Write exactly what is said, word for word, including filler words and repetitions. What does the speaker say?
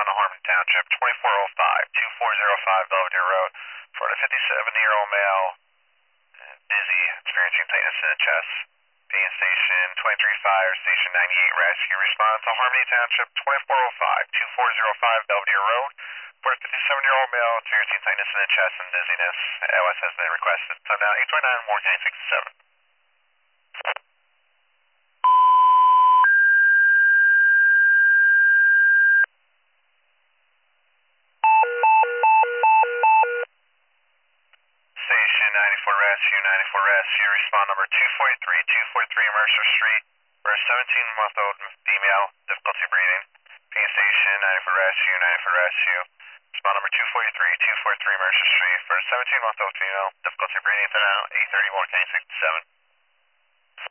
respond to Harmon Township, twenty-four oh five, two four oh five Belvedere Road, for a fifty-seven-year-old male, uh, dizzy, experiencing tightness in the chest. Being station twenty-three fire, station ninety-eight rescue. Respond to Harmony Township, twenty-four oh five, two four oh five Belvedere Road, for a fifty-seven-year-old male, experiencing tightness in the chest and dizziness. L S has been requested. So now eight twenty-nine, Morgan eight sixty-seven. Station ninety-four Rescue, ninety-four Rescue, respond number two forty-three, two forty-three Mercer Street, for a seventeen-month-old female, difficulty breathing. Ping Station ninety-four Rescue, ninety-four Rescue, respond number two forty-three, two forty-three Mercer Street, for a seventeen-month-old female, difficulty breathing. So now eight thirty, Morgan eight sixty-seven.